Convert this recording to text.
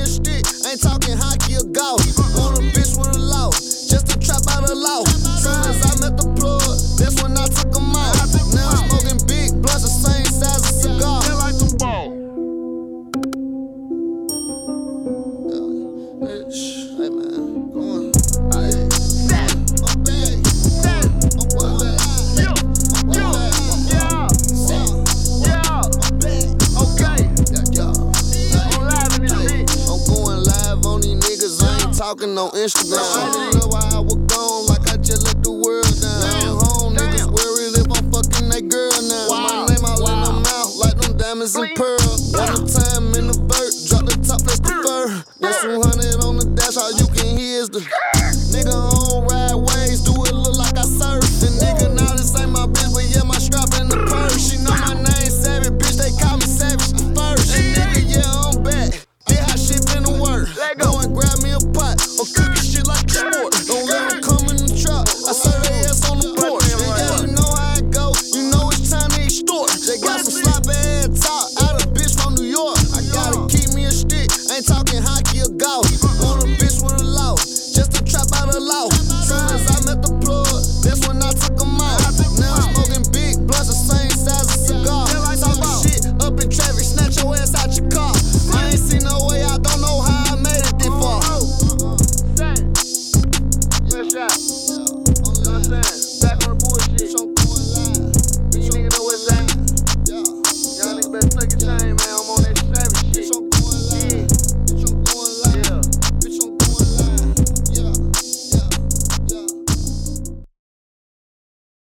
a stick, ain't talking hockey or golf. Want a bitch with a law, just to trap out a law. Soon as I met the plug, that's when I took them out. Now I'm smoking big blunts the same size as cigar. Feel like the ball. Hey man, come on. I'm back. I'm going back. Talking on Instagram. I didn't know why I was gone, like I just let the world down. Home niggas worried if I'm fucking that girl now. My name all in her mouth, like them diamonds and pearls. One time in the vert,